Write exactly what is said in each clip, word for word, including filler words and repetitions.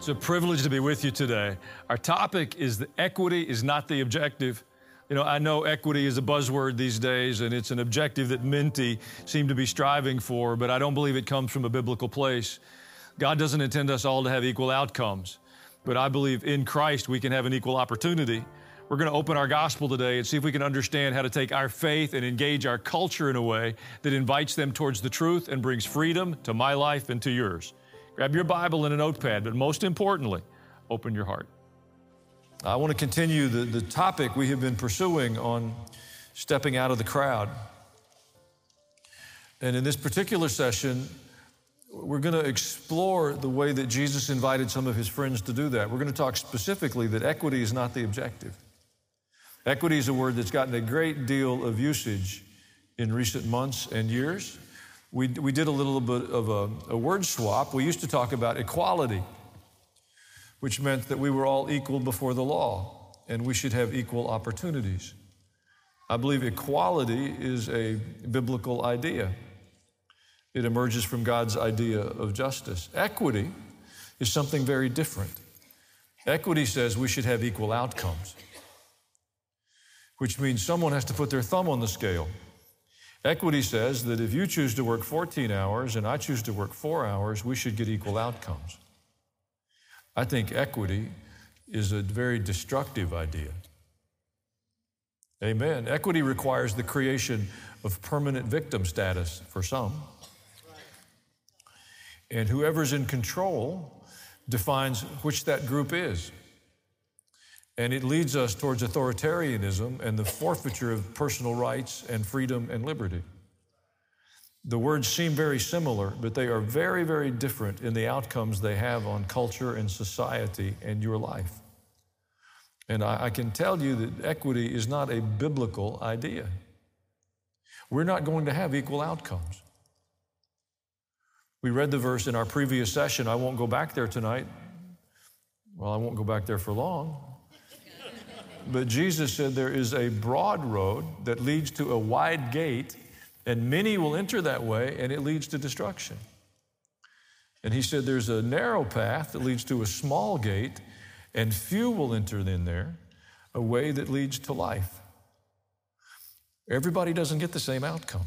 It's a privilege to be with you today. Our topic is that equity is not the objective. You know, I know equity is a buzzword these days, and it's an objective that many seem to be striving for, but I don't believe it comes from a biblical place. God doesn't intend us all to have equal outcomes, but I believe in Christ we can have an equal opportunity. We're going to open our gospel today and see if we can understand how to take our faith and engage our culture in a way that invites them towards the truth and brings freedom to my life and to yours. Grab your Bible and a notepad, but most importantly, open your heart. I want to continue the, the topic we have been pursuing on stepping out of the crowd. And in this particular session, we're going to explore the way that Jesus invited some of his friends to do that. We're going to talk specifically that equity is not the objective. Equity is a word that's gotten a great deal of usage in recent months and years. We, we did a little bit of a, a word swap. We used to talk about equality, which meant that we were all equal before the law and we should have equal opportunities. I believe equality is a biblical idea. It emerges from God's idea of justice. Equity is something very different. Equity says we should have equal outcomes, which means someone has to put their thumb on the scale. Equity says that if you choose to work fourteen hours and I choose to work four hours, we should get equal outcomes. I think equity is a very destructive idea. Amen. Equity requires the creation of permanent victim status for some. And whoever's in control defines which that group is. And it leads us towards authoritarianism and the forfeiture of personal rights and freedom and liberty. The words seem very similar, but they are very, very different in the outcomes they have on culture and society and your life. And I, I can tell you that equity is not a biblical idea. We're not going to have equal outcomes. We read the verse in our previous session. I won't go back there tonight. Well, I won't go back there for long. But Jesus said there is a broad road that leads to a wide gate, and many will enter that way, and it leads to destruction. And he said there's a narrow path that leads to a small gate, and few will enter in there, a way that leads to life. Everybody doesn't get the same outcome.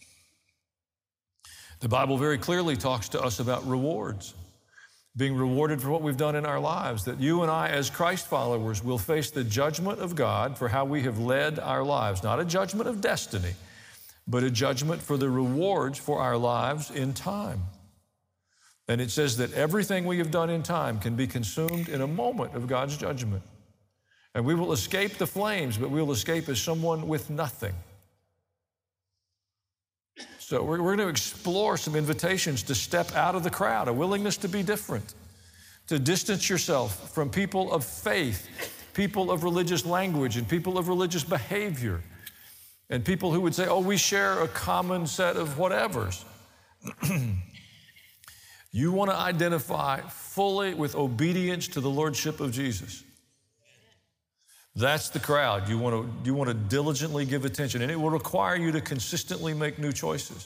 The Bible very clearly talks to us about rewards, being rewarded for what we've done in our lives, that you and I as Christ followers will face the judgment of God for how we have led our lives, not a judgment of destiny, but a judgment for the rewards for our lives in time. And it says that everything we have done in time can be consumed in a moment of God's judgment. And we will escape the flames, but we will escape as someone with nothing. So we're, we're going to explore some invitations to step out of the crowd, a willingness to be different, to distance yourself from people of faith, people of religious language, and people of religious behavior, and people who would say, oh, we share a common set of whatevers. You want to identify fully with obedience to the lordship of Jesus. That's the crowd. You want to, you want to diligently give attention, and it will require you to consistently make new choices.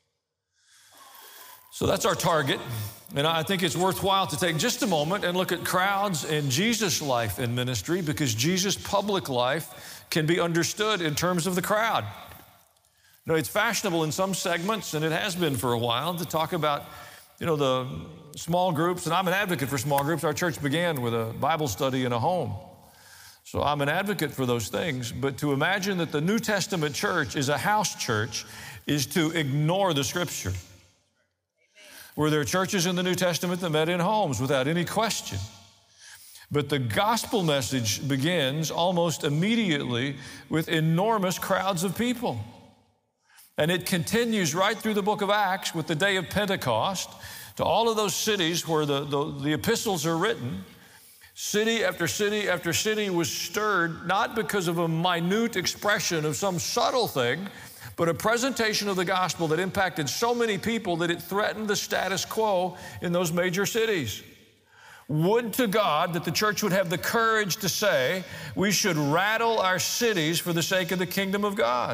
So that's our target, and I think it's worthwhile to take just a moment and look at crowds in Jesus' life and ministry, because Jesus' public life can be understood in terms of the crowd. You know, it's fashionable in some segments, and it has been for a while, to talk about, you know, the small groups, and I'm an advocate for small groups. Our church began with a Bible study in a home. So I'm an advocate for those things, but to imagine that the New Testament church is a house church is to ignore the Scripture. Were there churches in the New Testament that met in homes without any question? But the gospel message begins almost immediately with enormous crowds of people. And it continues right through the book of Acts with the day of Pentecost to all of those cities where the, the, the epistles are written. City after city after city was stirred, not because of a minute expression of some subtle thing, but a presentation of the gospel that impacted so many people that it threatened the status quo in those major cities. Would to God that the church would have the courage to say, we should rattle our cities for the sake of the kingdom of God.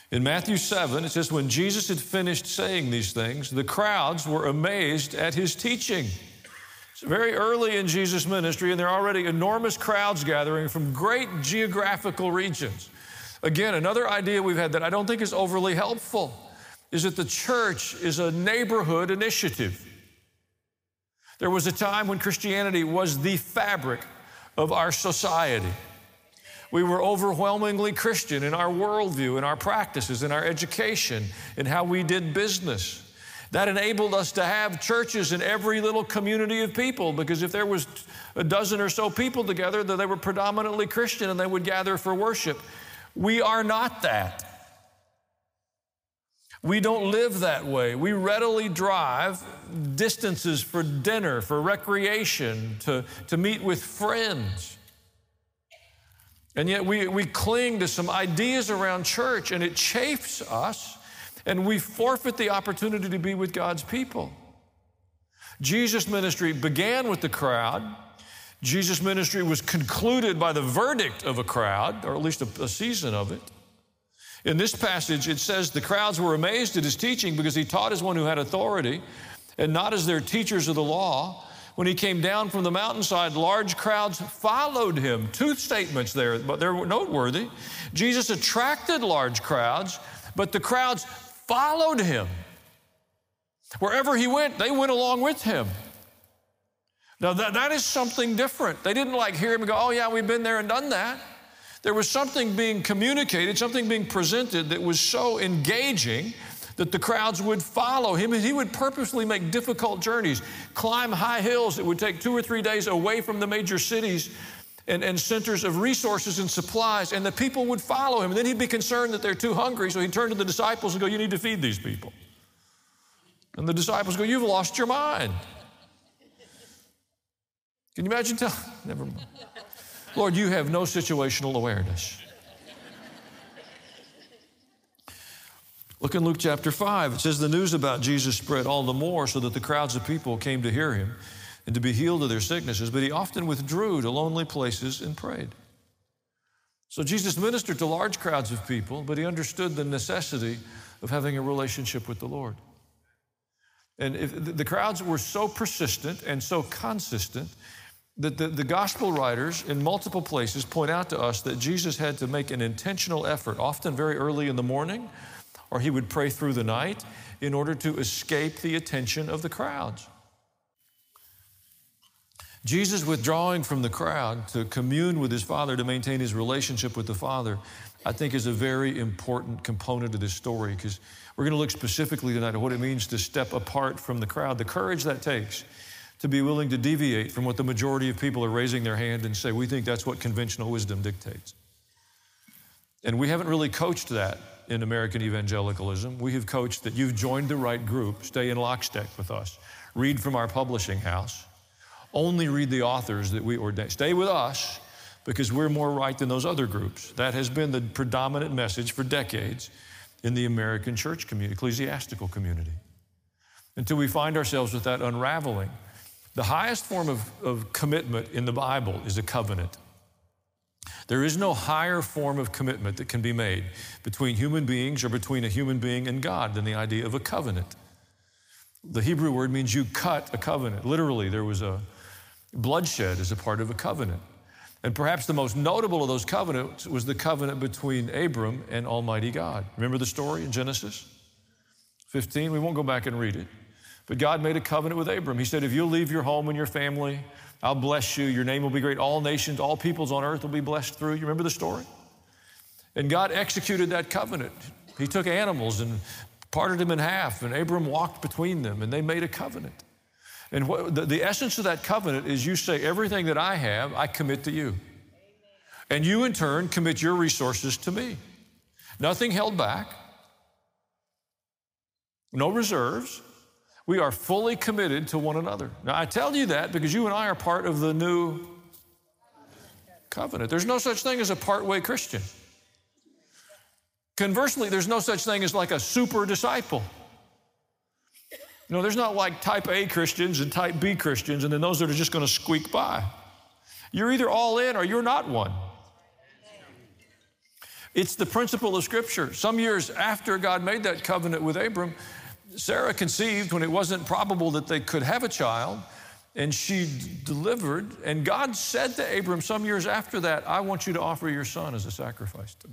In Matthew seven, it says, when Jesus had finished saying these things, the crowds were amazed at his teaching. It's very early in Jesus' ministry, and there are already enormous crowds gathering from great geographical regions. Again, another idea we've had that I don't think is overly helpful is that the church is a neighborhood initiative. There was a time when Christianity was the fabric of our society. We were overwhelmingly Christian in our worldview, in our practices, in our education, in how we did business. That enabled us to have churches in every little community of people, because if there was a dozen or so people together, they were predominantly Christian and they would gather for worship. We are not that. We don't live that way. We readily drive distances for dinner, for recreation, to, to meet with friends. And yet we, we cling to some ideas around church, and it chafes us, and we forfeit the opportunity to be with God's people. Jesus' ministry began with the crowd. Jesus' ministry was concluded by the verdict of a crowd, or at least a, a season of it. In this passage, it says the crowds were amazed at his teaching because he taught as one who had authority and not as their teachers of the law. When he came down from the mountainside, large crowds followed him. Two statements there, but they're noteworthy. Jesus attracted large crowds, but the crowds followed him. Wherever he went, they went along with him. Now, that, that is something different. They didn't like hear him go, oh, yeah, we've been there and done that. There was something being communicated, something being presented that was so engaging that the crowds would follow him, and he would purposely make difficult journeys, climb high hills that would take two or three days away from the major cities and, and centers of resources and supplies, and the people would follow him. And then he'd be concerned that they're too hungry, so he'd turn to the disciples and go, you need to feed these people. And the disciples go, you've lost your mind. Can you imagine? Tell, never mind. Lord, you have no situational awareness. Look in Luke chapter five. It says the news about Jesus spread all the more so that the crowds of people came to hear him and to be healed of their sicknesses, but he often withdrew to lonely places and prayed. So Jesus ministered to large crowds of people, but he understood the necessity of having a relationship with the Lord. And if the crowds were so persistent and so consistent that the, the gospel writers in multiple places point out to us that Jesus had to make an intentional effort, often very early in the morning, or he would pray through the night in order to escape the attention of the crowds. Jesus withdrawing from the crowd to commune with his Father, to maintain his relationship with the Father, I think is a very important component of this story, because we're going to look specifically tonight at what it means to step apart from the crowd, the courage that takes to be willing to deviate from what the majority of people are raising their hand and say, we think that's what conventional wisdom dictates. And we haven't really coached that in American evangelicalism. We have coached that you've joined the right group, stay in lockstep with us, read from our publishing house, only read the authors that we ordain. Stay with us because we're more right than those other groups. That has been the predominant message for decades in the American church community, ecclesiastical community. Until we find ourselves with that unraveling. The highest form of, of commitment in the Bible is a covenant. There is no higher form of commitment that can be made between human beings or between a human being and God than the idea of a covenant. The Hebrew word means you cut a covenant. Literally, there was a bloodshed as a part of a covenant. And perhaps the most notable of those covenants was the covenant between Abram and Almighty God. Remember the story in Genesis fifteen? We won't go back and read it. But God made a covenant with Abram. He said, if you'll leave your home and your family, I'll bless you. Your name will be great. All nations, all peoples on earth will be blessed through you. Remember the story? And God executed that covenant. He took animals and parted them in half, and Abram walked between them, and they made a covenant. And what, the, the essence of that covenant is you say, everything that I have, I commit to you. Amen. And you, in turn, commit your resources to me. Nothing held back. No reserves. We are fully committed to one another. Now, I tell you that because you and I are part of the new covenant. There's no such thing as a part-way Christian. Conversely, there's no such thing as like a super disciple. You know, there's not like type A Christians and type B Christians and then those that are just going to squeak by. You're either all in or you're not one. It's the principle of Scripture. Some years after God made that covenant with Abram, Sarah conceived when it wasn't probable that they could have a child, and she delivered. And God said to Abram some years after that, I want you to offer your son as a sacrifice to me.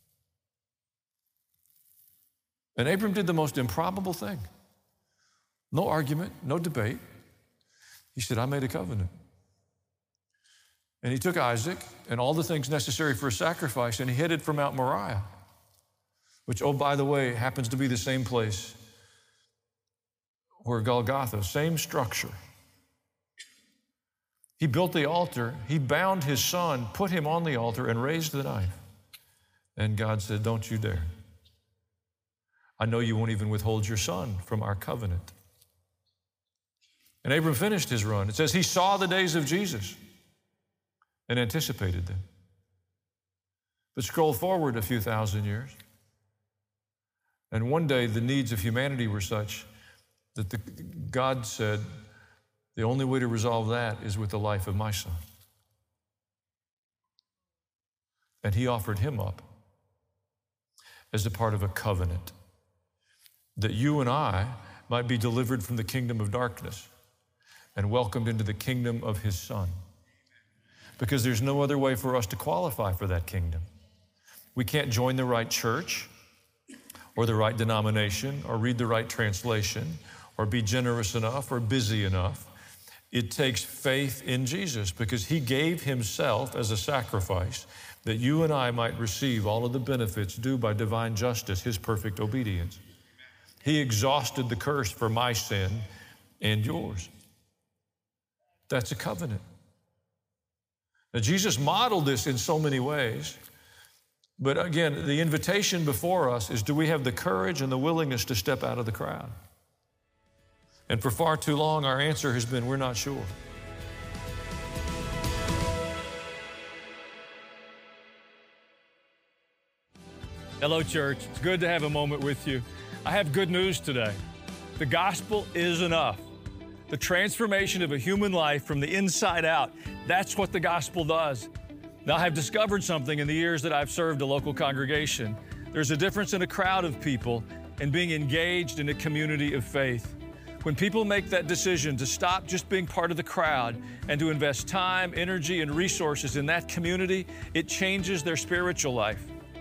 And Abram did the most improbable thing. No argument, no debate. He said, I made a covenant. And he took Isaac and all the things necessary for a sacrifice, and he headed for Mount Moriah, which, oh, by the way, happens to be the same place where Golgotha, same structure. He built the altar, he bound his son, put him on the altar, and raised the knife. And God said, don't you dare. I know you won't even withhold your son from our covenant. And Abram finished his run. It says he saw the days of Jesus and anticipated them. But scroll forward a few thousand years, and one day the needs of humanity were such that the, God said, the only way to resolve that is with the life of my son. And he offered him up as a part of a covenant, that you and I might be delivered from the kingdom of darkness and welcomed into the kingdom of his son. Because there's no other way for us to qualify for that kingdom. We can't join the right church or the right denomination or read the right translation or be generous enough or busy enough. It takes faith in Jesus, because he gave himself as a sacrifice that you and I might receive all of the benefits due by divine justice, his perfect obedience. He exhausted the curse for my sin and yours. That's a covenant. Now, Jesus modeled this in so many ways, but again, the invitation before us is, do we have the courage and the willingness to step out of the crowd? And for far too long, our answer has been, we're not sure. Hello, church. It's good to have a moment with you. I have good news today. The gospel is enough. The transformation of a human life from the inside out, that's what the gospel does. Now, I've discovered something in the years that I've served a local congregation. There's a difference in a crowd of people and being engaged in a community of faith. When people make that decision to stop just being part of the crowd and to invest time, energy, and resources in that community, it changes their spiritual life.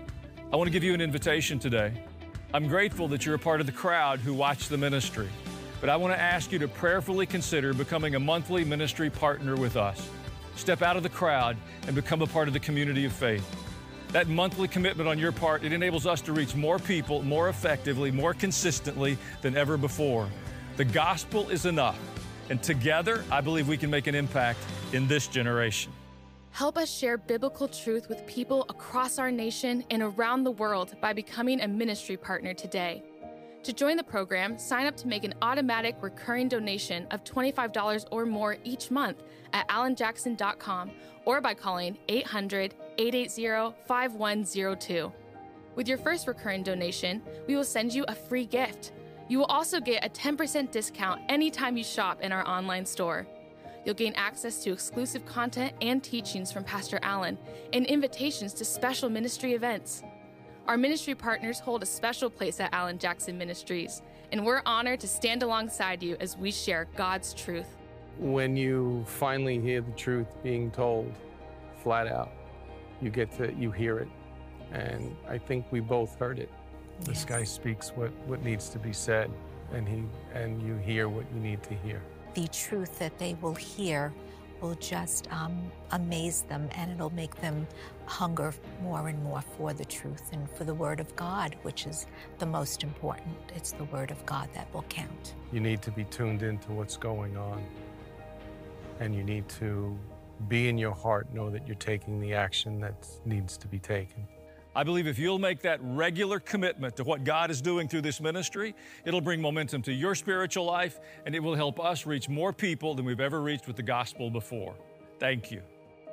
I want to give you an invitation today. I'm grateful that you're a part of the crowd who watch the ministry, but I want to ask you to prayerfully consider becoming a monthly ministry partner with us. Step out of the crowd and become a part of the community of faith. That monthly commitment on your part, it enables us to reach more people more effectively, more consistently than ever before. The gospel is enough, and together, I believe we can make an impact in this generation. Help us share biblical truth with people across our nation and around the world by becoming a ministry partner today. To join the program, sign up to make an automatic recurring donation of twenty-five dollars or more each month at alan jackson dot com or by calling eight hundred, eight eight zero, five one zero two. With your first recurring donation, we will send you a free gift. You will also get a ten percent discount anytime you shop in our online store. You'll gain access to exclusive content and teachings from Pastor Allen and invitations to special ministry events. Our ministry partners hold a special place at Allen Jackson Ministries, and we're honored to stand alongside you as we share God's truth. When you finally hear the truth being told flat out, you get to, you hear it. And I think we both heard it. Yeah. This guy speaks what, what needs to be said, and he and you hear what you need to hear. The truth that they will hear will just um, amaze them, and it'll make them hunger more and more for the truth and for the Word of God, which is the most important. It's the Word of God that will count. You need to be tuned into what's going on, and you need to be in your heart, know that you're taking the action that needs to be taken. I believe if you'll make that regular commitment to what God is doing through this ministry, it'll bring momentum to your spiritual life, and it will help us reach more people than we've ever reached with the gospel before. Thank you.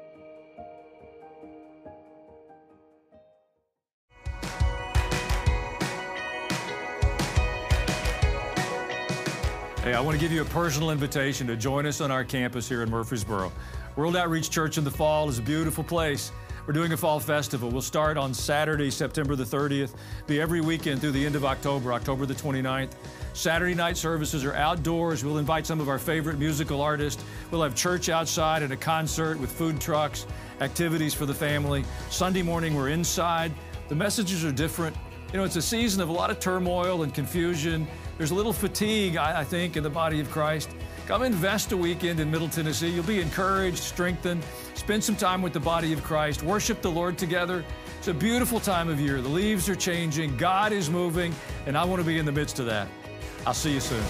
Hey, I want to give you a personal invitation to join us on our campus here in Murfreesboro. World Outreach Church in the fall is a beautiful place. We're doing a fall festival. We'll start on Saturday, September the thirtieth, be every weekend through the end of October, October the twenty-ninth. Saturday night services are outdoors. We'll invite some of our favorite musical artists. We'll have church outside and a concert with food trucks, activities for the family. Sunday morning, we're inside. The messages are different. You know, it's a season of a lot of turmoil and confusion. There's a little fatigue, I, I think, in the body of Christ. Come invest a weekend in Middle Tennessee. You'll be encouraged, strengthened. Spend some time with the body of Christ. Worship the Lord together. It's a beautiful time of year. The leaves are changing. God is moving, and I want to be in the midst of that. I'll see you soon.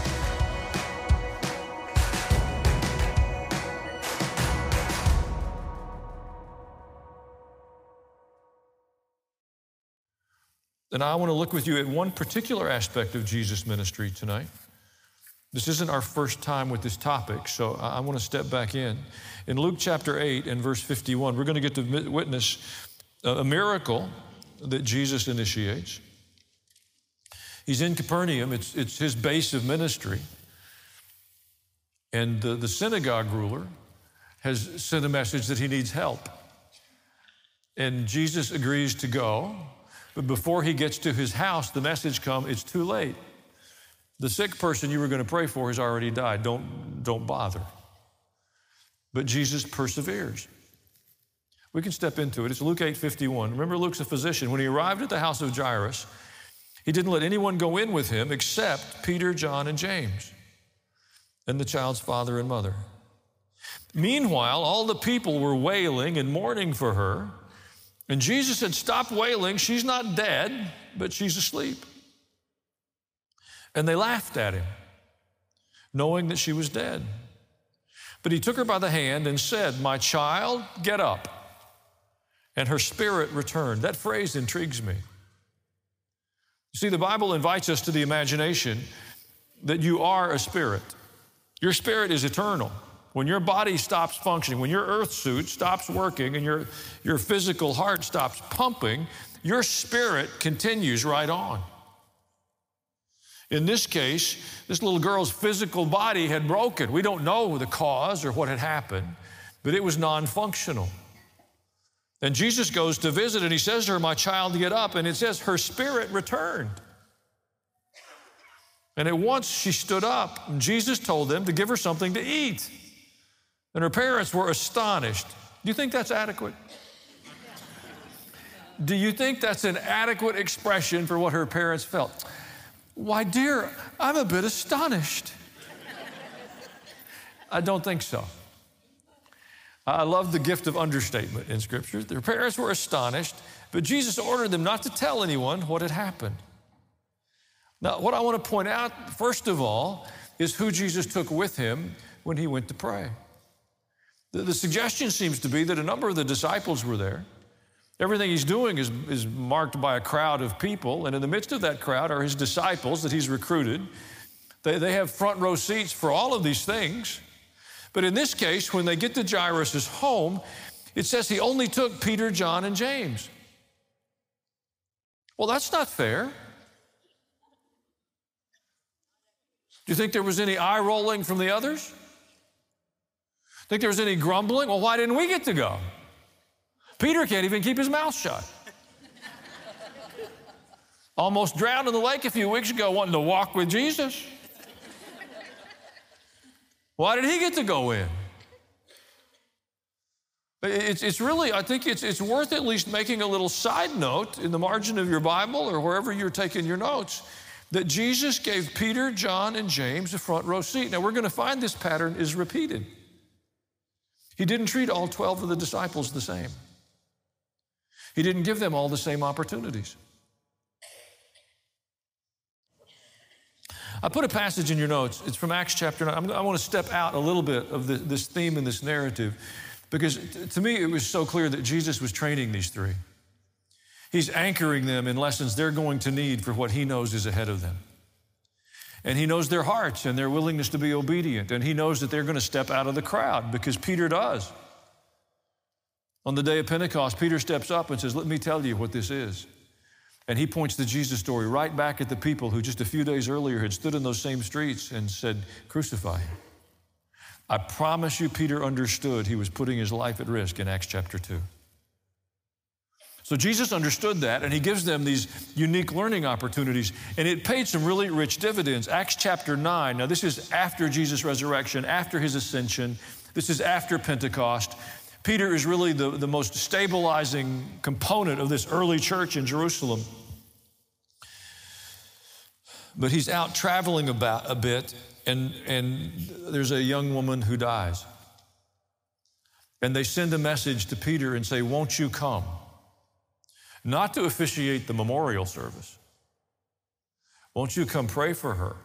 And I want to look with you at one particular aspect of Jesus' ministry tonight. This isn't our first time with this topic, so I want to step back in. In Luke chapter eight and verse fifty-one, we're going to get to witness a miracle that Jesus initiates. He's in Capernaum. It's, it's his base of ministry. And the, the synagogue ruler has sent a message that he needs help. And Jesus agrees to go. But before he gets to his house, the message comes, it's too late. The sick person you were going to pray for has already died. Don't, don't bother. But Jesus perseveres. We can step into it. It's Luke eight fifty-one. Remember, Luke's a physician. When he arrived at the house of Jairus, he didn't let anyone go in with him except Peter, John, and James, and the child's father and mother. Meanwhile, all the people were wailing and mourning for her. And Jesus said, stop wailing. She's not dead, but she's asleep. And they laughed at him, knowing that she was dead. But he took her by the hand and said, my child, get up. And her spirit returned. That phrase intrigues me. You see, the Bible invites us to the imagination that you are a spirit. Your spirit is eternal. When your body stops functioning, when your earth suit stops working and your, your physical heart stops pumping, your spirit continues right on. In this case, this little girl's physical body had broken. We don't know the cause or what had happened, but it was non-functional. And Jesus goes to visit and he says to her, my child, get up. And it says her spirit returned. And at once she stood up and Jesus told them to give her something to eat. And her parents were astonished. Do you think that's adequate? Do you think that's an adequate expression for what her parents felt? Why, dear, I'm a bit astonished. I don't think so. I love the gift of understatement in Scripture. Their parents were astonished, but Jesus ordered them not to tell anyone what had happened. Now, what I want to point out, first of all, is who Jesus took with him when he went to pray. The, the suggestion seems to be that a number of the disciples were there. Everything he's doing is, is marked by a crowd of people, and in the midst of that crowd are his disciples that he's recruited. They, they have front row seats for all of these things. But in this case, when they get to Jairus' home, it says he only took Peter, John, and James. Well, that's not fair. Do you think there was any eye rolling from the others? Think there was any grumbling? Well, why didn't we get to go? Peter can't even keep his mouth shut. Almost drowned in the lake a few weeks ago wanting to walk with Jesus. Why did he get to go in? It's, it's really, I think it's, it's worth at least making a little side note in the margin of your Bible or wherever you're taking your notes that Jesus gave Peter, John, and James a front row seat. Now, we're going to find this pattern is repeated. He didn't treat all twelve of the disciples the same. He didn't give them all the same opportunities. I put a passage in your notes. It's from Acts chapter nine. I want to step out a little bit of the, this theme and this narrative because t- to me it was so clear that Jesus was training these three. He's anchoring them in lessons they're going to need for what he knows is ahead of them. And he knows their hearts and their willingness to be obedient. And he knows that they're going to step out of the crowd because Peter does. On the day of Pentecost, Peter steps up and says, let me tell you what this is. And he points the Jesus story right back at the people who just a few days earlier had stood in those same streets and said, crucify him. I promise you Peter understood he was putting his life at risk in Acts chapter two. So Jesus understood that, and he gives them these unique learning opportunities, and it paid some really rich dividends. Acts chapter nine, now this is after Jesus' resurrection, after his ascension. This is after Pentecost. Peter is really the, the most stabilizing component of this early church in Jerusalem. But he's out traveling about a bit, and, and there's a young woman who dies. And they send a message to Peter and say, won't you come? Not to officiate the memorial service. Won't you come pray for her?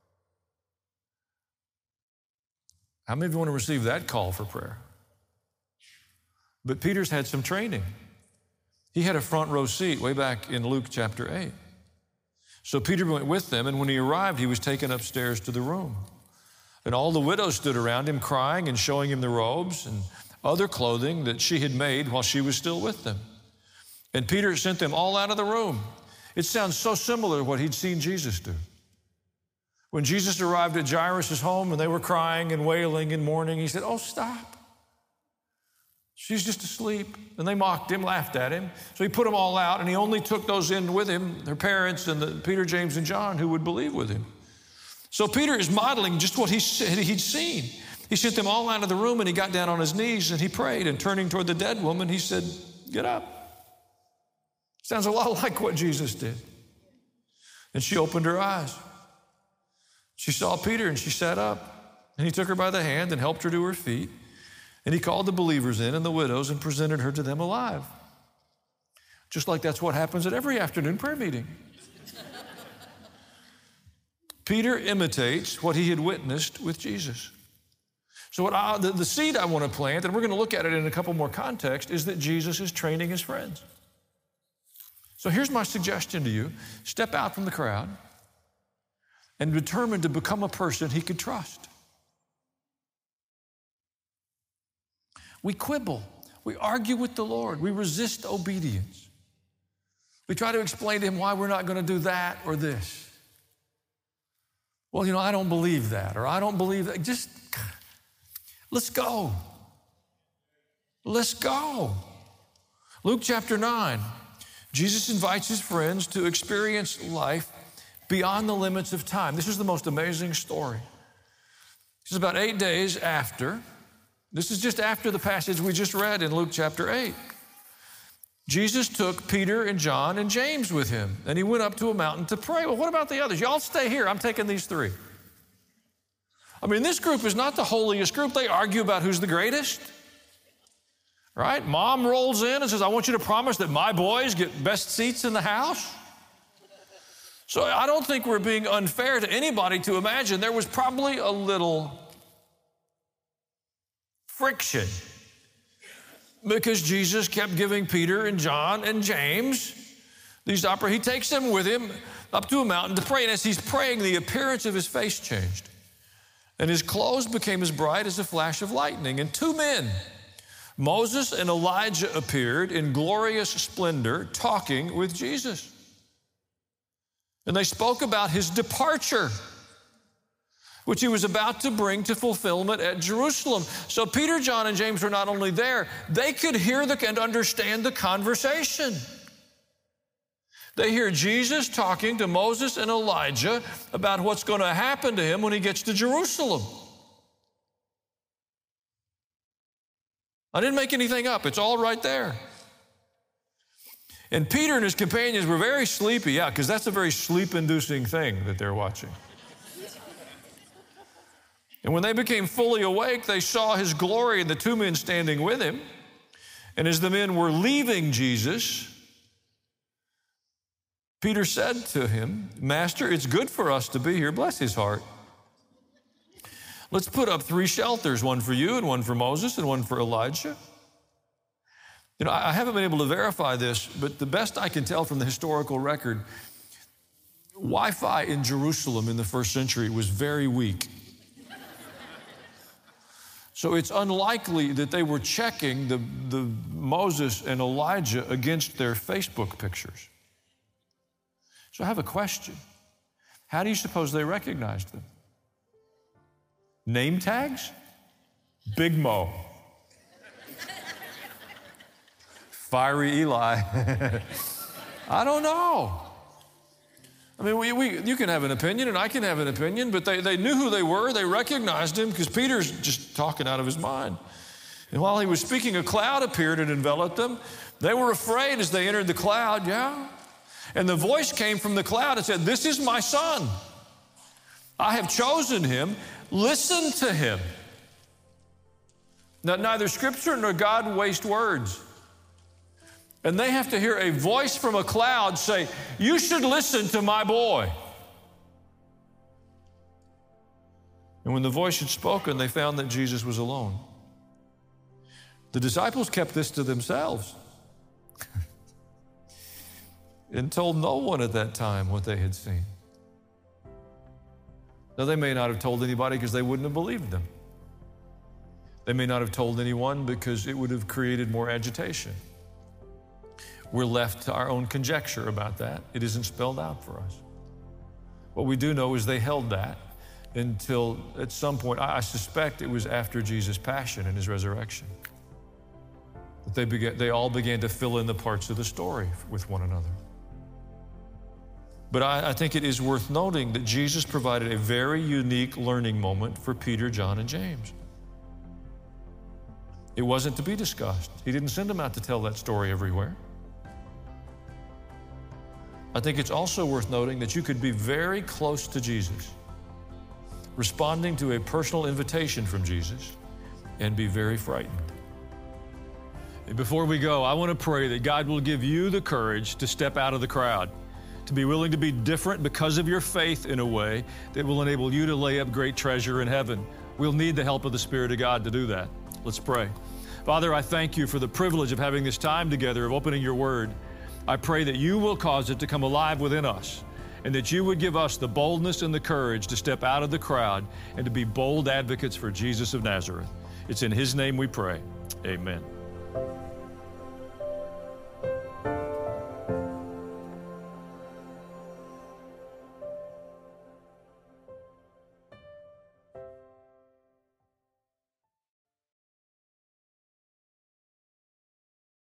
How many of you want to receive that call for prayer? But Peter's had some training. He had a front row seat way back in Luke chapter eight. So Peter went with them, and when he arrived, he was taken upstairs to the room. And all the widows stood around him, crying and showing him the robes and other clothing that she had made while she was still with them. And Peter sent them all out of the room. It sounds so similar to what he'd seen Jesus do. When Jesus arrived at Jairus' home and they were crying and wailing and mourning, he said, oh, stop. She's just asleep. And they mocked him, laughed at him. So he put them all out, and he only took those in with him, their parents and the, Peter, James, and John, who would believe with him. So Peter is modeling just what he said he'd seen. He sent them all out of the room, and he got down on his knees, and he prayed. And turning toward the dead woman, he said, get up. Sounds a lot like what Jesus did. And she opened her eyes. She saw Peter, and she sat up. And he took her by the hand and helped her to her feet. And he called the believers in and the widows and presented her to them alive. Just like that's what happens at every afternoon prayer meeting. Peter imitates what he had witnessed with Jesus. So what I, the, the seed I want to plant, and we're going to look at it in a couple more contexts, is that Jesus is training his friends. So here's my suggestion to you. Step out from the crowd and determine to become a person he could trust. We quibble. We argue with the Lord. We resist obedience. We try to explain to him why we're not going to do that or this. Well, you know, I don't believe that, or I don't believe that. Just, let's go. Let's go. Luke chapter nine. Jesus invites his friends to experience life beyond the limits of time. This is the most amazing story. This is about eight days after. This is just after the passage we just read in Luke chapter eight. Jesus took Peter and John and James with him, and he went up to a mountain to pray. Well, what about the others? Y'all stay here. I'm taking these three. I mean, this group is not the holiest group. They argue about who's the greatest. Right? Mom rolls in and says, I want you to promise that my boys get best seats in the house. So I don't think we're being unfair to anybody to imagine there was probably a little friction because Jesus kept giving Peter and John and James these opera. He takes them with him up to a mountain to pray. And as he's praying, the appearance of his face changed. And his clothes became as bright as a flash of lightning. And two men, Moses and Elijah, appeared in glorious splendor talking with Jesus. And they spoke about his departure, which he was about to bring to fulfillment at Jerusalem. So Peter, John, and James were not only there, they could hear the, and understand the conversation. They hear Jesus talking to Moses and Elijah about what's going to happen to him when he gets to Jerusalem. I didn't make anything up. It's all right there. And Peter and his companions were very sleepy. Yeah, because that's a very sleep-inducing thing that they're watching. And when they became fully awake, they saw his glory and the two men standing with him. And as the men were leaving Jesus, Peter said to him, Master, it's good for us to be here. Bless his heart. Let's put up three shelters, one for you and one for Moses and one for Elijah. You know, I haven't been able to verify this, but the best I can tell from the historical record, Wi-Fi in Jerusalem in the first century was very weak. So it's unlikely that they were checking the, the Moses and Elijah against their Facebook pictures. So I have a question. How do you suppose they recognized them? Name tags? Big Mo. Fiery Eli. I don't know. I mean, we, we, you can have an opinion and I can have an opinion, but they, they knew who they were. They recognized him because Peter's just talking out of his mind. And while he was speaking, a cloud appeared and enveloped them. They were afraid as they entered the cloud, yeah. And the voice came from the cloud and said, "This is my son. I have chosen him. Listen to him." Now, neither Scripture nor God waste words. And they have to hear a voice from a cloud say, "You should listen to my boy." And when the voice had spoken, they found that Jesus was alone. The disciples kept this to themselves and told no one at that time what they had seen. Now, they may not have told anybody because they wouldn't have believed them. They may not have told anyone because it would have created more agitation. We're left to our own conjecture about that. It isn't spelled out for us. What we do know is they held that until at some point, I suspect it was after Jesus' passion and his resurrection, that they began, they all began to fill in the parts of the story with one another. But I, I think it is worth noting that Jesus provided a very unique learning moment for Peter, John, and James. It wasn't to be discussed. He didn't send them out to tell that story everywhere. I think it's also worth noting that you could be very close to Jesus, responding to a personal invitation from Jesus, and be very frightened. And before we go, I want to pray that God will give you the courage to step out of the crowd, to be willing to be different because of your faith in a way that will enable you to lay up great treasure in heaven. We'll need the help of the Spirit of God to do that. Let's pray. Father, I thank you for the privilege of having this time together, of opening your word. I pray that you will cause it to come alive within us, and that you would give us the boldness and the courage to step out of the crowd and to be bold advocates for Jesus of Nazareth. It's in his name we pray. Amen.